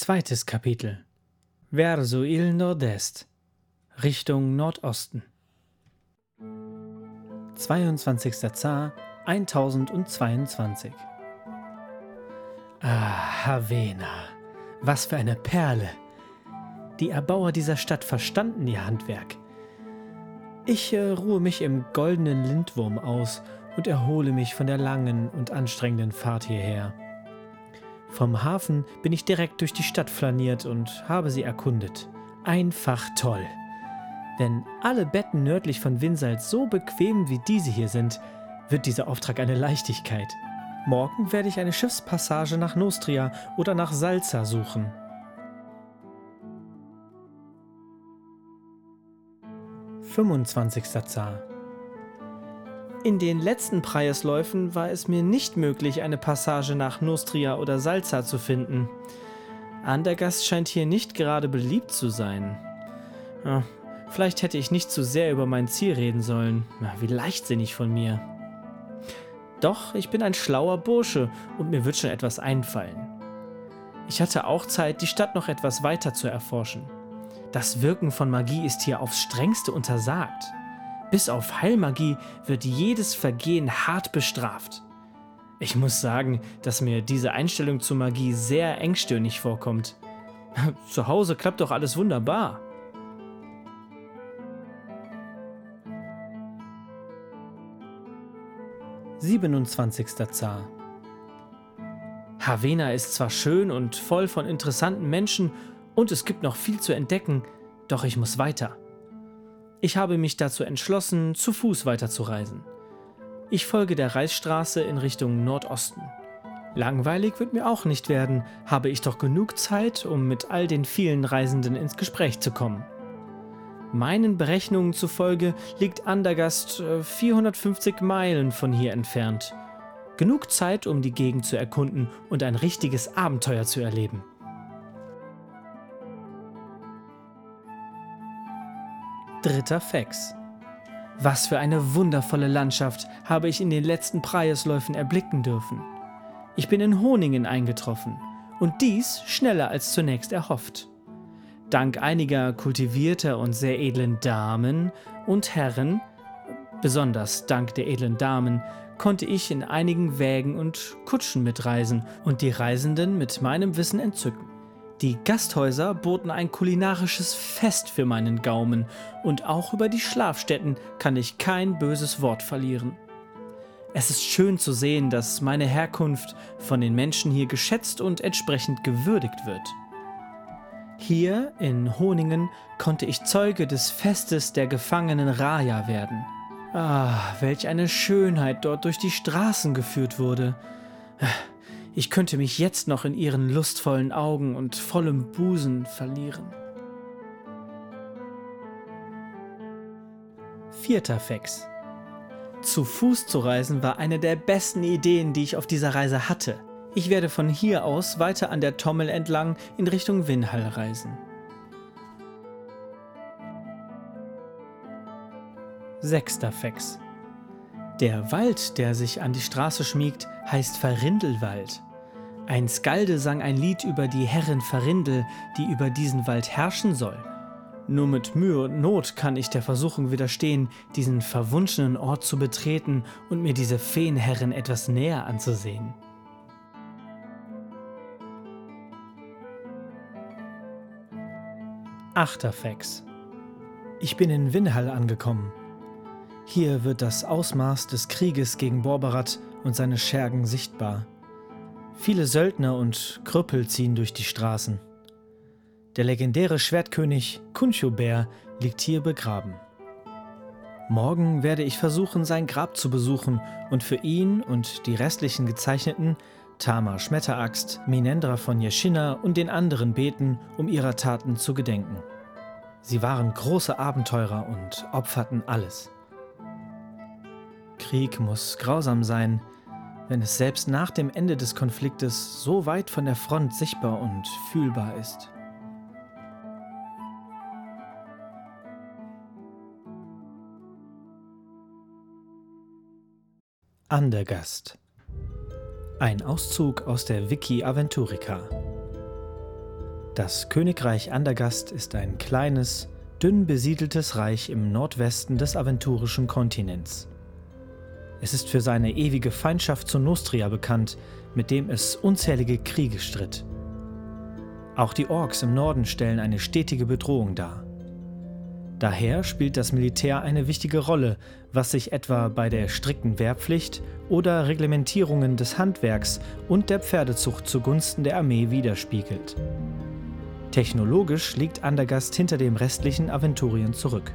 Zweites Kapitel. Verso il Nord-Est. Richtung Nordosten. 22. Zar 1022. Havena. Was für eine Perle. Die Erbauer dieser Stadt verstanden ihr Handwerk. Ich ruhe mich im goldenen Lindwurm aus und erhole mich von der langen und anstrengenden Fahrt hierher. Vom Hafen bin ich direkt durch die Stadt flaniert und habe sie erkundet. Einfach toll. Wenn alle Betten nördlich von Vinsalz so bequem wie diese hier sind, wird dieser Auftrag eine Leichtigkeit. Morgen werde ich eine Schiffspassage nach Nostria oder nach Salza suchen. Fünfundzwanzigster Zar. In den letzten Preisläufen war es mir nicht möglich, eine Passage nach Nostria oder Salza zu finden. Andergast scheint hier nicht gerade beliebt zu sein. Vielleicht hätte ich nicht zu sehr über mein Ziel reden sollen. Wie leichtsinnig von mir. Doch, ich bin ein schlauer Bursche und mir wird schon etwas einfallen. Ich hatte auch Zeit, die Stadt noch etwas weiter zu erforschen. Das Wirken von Magie ist hier aufs Strengste untersagt. Bis auf Heilmagie wird jedes Vergehen hart bestraft. Ich muss sagen, dass mir diese Einstellung zur Magie sehr engstirnig vorkommt. Zu Hause klappt doch alles wunderbar. Siebenundzwanzigster Zar. Havena ist zwar schön und voll von interessanten Menschen und es gibt noch viel zu entdecken, doch ich muss weiter. Ich habe mich dazu entschlossen, zu Fuß weiterzureisen. Ich folge der Reisstraße in Richtung Nordosten. Langweilig wird mir auch nicht werden, habe ich doch genug Zeit, um mit all den vielen Reisenden ins Gespräch zu kommen. Meinen Berechnungen zufolge liegt Andergast 450 Meilen von hier entfernt. Genug Zeit, um die Gegend zu erkunden und ein richtiges Abenteuer zu erleben. Dritter Fex. Was für eine wundervolle Landschaft habe ich in den letzten Preisläufen erblicken dürfen. Ich bin in Honingen eingetroffen und dies schneller als zunächst erhofft. Dank einiger kultivierter und sehr edlen Damen und Herren, besonders dank der edlen Damen, konnte ich in einigen Wägen und Kutschen mitreisen und die Reisenden mit meinem Wissen entzücken. Die Gasthäuser boten ein kulinarisches Fest für meinen Gaumen und auch über die Schlafstätten kann ich kein böses Wort verlieren. Es ist schön zu sehen, dass meine Herkunft von den Menschen hier geschätzt und entsprechend gewürdigt wird. Hier in Honingen konnte ich Zeuge des Festes der gefangenen Raja werden. Welch eine Schönheit dort durch die Straßen geführt wurde. Ich könnte mich jetzt noch in ihren lustvollen Augen und vollem Busen verlieren. Vierter Fex. Zu Fuß zu reisen war eine der besten Ideen, die ich auf dieser Reise hatte. Ich werde von hier aus weiter an der Tommel entlang in Richtung Vinhall reisen. Sechster Fex. Der Wald, der sich an die Straße schmiegt, heißt Farindelwald. Ein Skalde sang ein Lied über die Herrin Farindel, die über diesen Wald herrschen soll. Nur mit Mühe und Not kann ich der Versuchung widerstehen, diesen verwunschenen Ort zu betreten und mir diese Feenherrin etwas näher anzusehen. Achter Fex. Ich bin in Vinhall angekommen. Hier wird das Ausmaß des Krieges gegen Borberat und seine Schergen sichtbar. Viele Söldner und Krüppel ziehen durch die Straßen. Der legendäre Schwertkönig Kunchobert liegt hier begraben. Morgen werde ich versuchen, sein Grab zu besuchen und für ihn und die restlichen Gezeichneten, Tamar Schmetteraxt, Minendra von Jeschina und den anderen beten, um ihrer Taten zu gedenken. Sie waren große Abenteurer und opferten alles. Krieg muss grausam sein, wenn es selbst nach dem Ende des Konfliktes so weit von der Front sichtbar und fühlbar ist. Andergast. Ein Auszug aus der Wiki Aventurica. Das Königreich Andergast ist ein kleines, dünn besiedeltes Reich im Nordwesten des aventurischen Kontinents. Es ist für seine ewige Feindschaft zu Nostria bekannt, mit dem es unzählige Kriege stritt. Auch die Orks im Norden stellen eine stetige Bedrohung dar. Daher spielt das Militär eine wichtige Rolle, was sich etwa bei der strikten Wehrpflicht oder Reglementierungen des Handwerks und der Pferdezucht zugunsten der Armee widerspiegelt. Technologisch liegt Andergast hinter dem restlichen Aventurien zurück.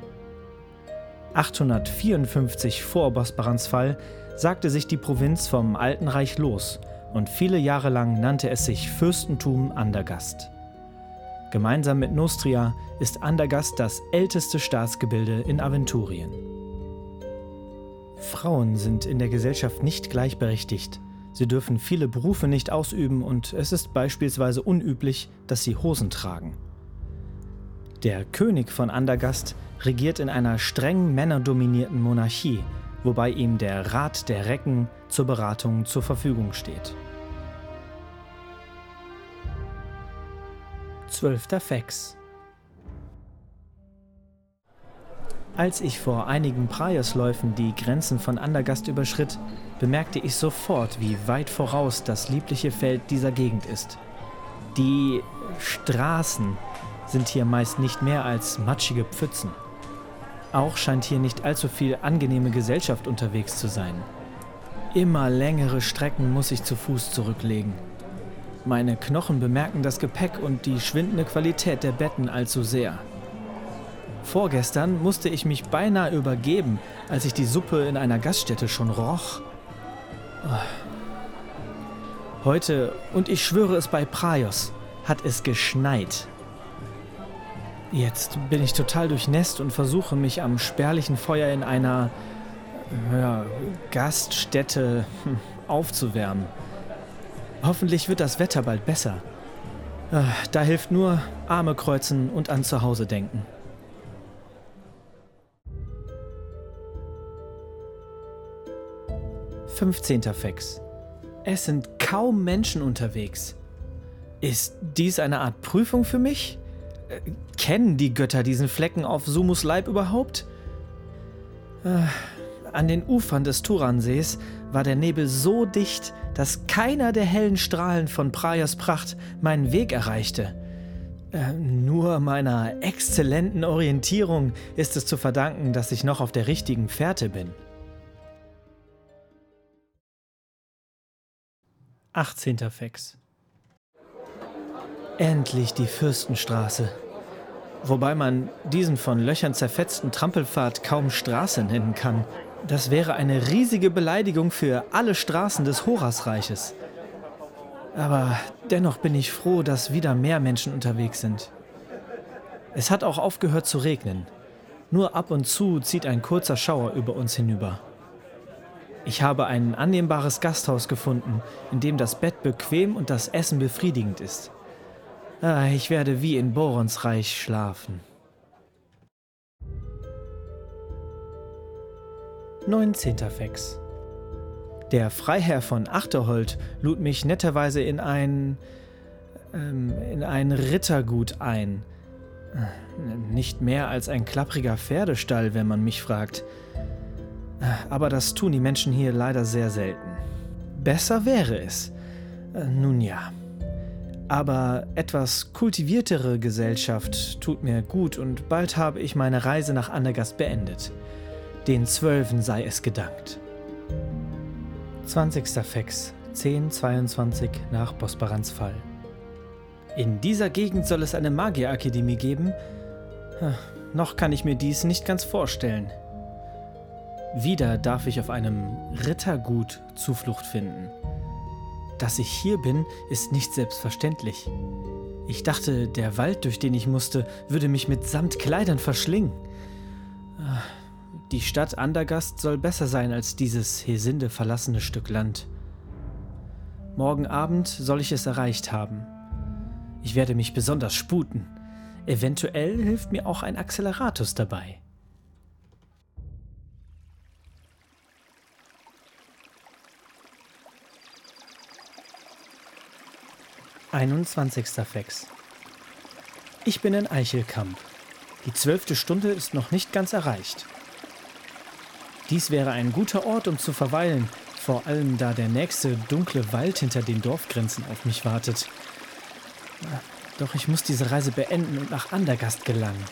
854 vor Bosbarans Fall sagte sich die Provinz vom Alten Reich los und viele Jahre lang nannte es sich Fürstentum Andergast. Gemeinsam mit Nostria ist Andergast das älteste Staatsgebilde in Aventurien. Frauen sind in der Gesellschaft nicht gleichberechtigt. Sie dürfen viele Berufe nicht ausüben und es ist beispielsweise unüblich, dass sie Hosen tragen. Der König von Andergast regiert in einer streng männerdominierten Monarchie, wobei ihm der Rat der Recken zur Beratung zur Verfügung steht. 12. Fex. Als ich vor einigen Praiersläufen die Grenzen von Andergast überschritt, bemerkte ich sofort, wie weit voraus das liebliche Feld dieser Gegend ist. Die Straßen sind hier meist nicht mehr als matschige Pfützen. Auch scheint hier nicht allzu viel angenehme Gesellschaft unterwegs zu sein. Immer längere Strecken muss ich zu Fuß zurücklegen. Meine Knochen bemerken das Gepäck und die schwindende Qualität der Betten allzu sehr. Vorgestern musste ich mich beinahe übergeben, als ich die Suppe in einer Gaststätte schon roch. Heute, und ich schwöre es bei Praios, hat es geschneit. Jetzt bin ich total durchnässt und versuche mich am spärlichen Feuer in einer Gaststätte aufzuwärmen. Hoffentlich wird das Wetter bald besser. Da hilft nur Arme kreuzen und an zu Hause denken. 15. Fex. Es sind kaum Menschen unterwegs. Ist dies eine Art Prüfung für mich? Kennen die Götter diesen Flecken auf Sumus Leib überhaupt? An den Ufern des Turansees war der Nebel so dicht, dass keiner der hellen Strahlen von Praios Pracht meinen Weg erreichte. Nur meiner exzellenten Orientierung ist es zu verdanken, dass ich noch auf der richtigen Fährte bin. 18. Fex. Endlich die Fürstenstraße. Wobei man diesen von Löchern zerfetzten Trampelpfad kaum Straße nennen kann. Das wäre eine riesige Beleidigung für alle Straßen des Horasreiches. Aber dennoch bin ich froh, dass wieder mehr Menschen unterwegs sind. Es hat auch aufgehört zu regnen. Nur ab und zu zieht ein kurzer Schauer über uns hinüber. Ich habe ein annehmbares Gasthaus gefunden, in dem das Bett bequem und das Essen befriedigend ist. Ich werde wie in Borons Reich schlafen. 19. Fex. Der Freiherr von Achterhold lud mich netterweise in ein Rittergut ein. Nicht mehr als ein klappriger Pferdestall, wenn man mich fragt. Aber das tun die Menschen hier leider sehr selten. Besser wäre es. Nun ja. Aber etwas kultiviertere Gesellschaft tut mir gut und bald habe ich meine Reise nach Andergast beendet. Den 12 sei es gedankt. 20. Fex, 1022 nach Bosbarans Fall. In dieser Gegend soll es eine Magierakademie geben? Noch kann ich mir dies nicht ganz vorstellen. Wieder darf ich auf einem Rittergut Zuflucht finden. Dass ich hier bin, ist nicht selbstverständlich. Ich dachte, der Wald, durch den ich musste, würde mich mit Samtkleidern verschlingen. Die Stadt Andergast soll besser sein als dieses Hesinde verlassene Stück Land. Morgen Abend soll ich es erreicht haben. Ich werde mich besonders sputen. Eventuell hilft mir auch ein Acceleratus dabei. 21. Fex. Ich bin in Eichelkamp. Die 12. Stunde ist noch nicht ganz erreicht. Dies wäre ein guter Ort, um zu verweilen, vor allem da der nächste dunkle Wald hinter den Dorfgrenzen auf mich wartet. Doch ich muss diese Reise beenden und nach Andergast gelangen.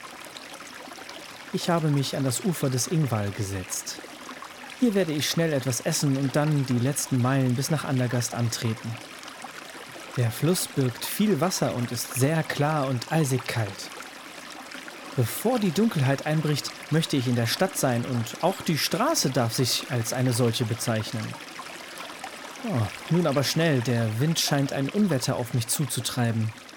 Ich habe mich an das Ufer des Ingwal gesetzt. Hier werde ich schnell etwas essen und dann die letzten Meilen bis nach Andergast antreten. Der Fluss birgt viel Wasser und ist sehr klar und eisig kalt. Bevor die Dunkelheit einbricht, möchte ich in der Stadt sein und auch die Straße darf sich als eine solche bezeichnen. Oh, nun aber schnell, der Wind scheint ein Unwetter auf mich zuzutreiben.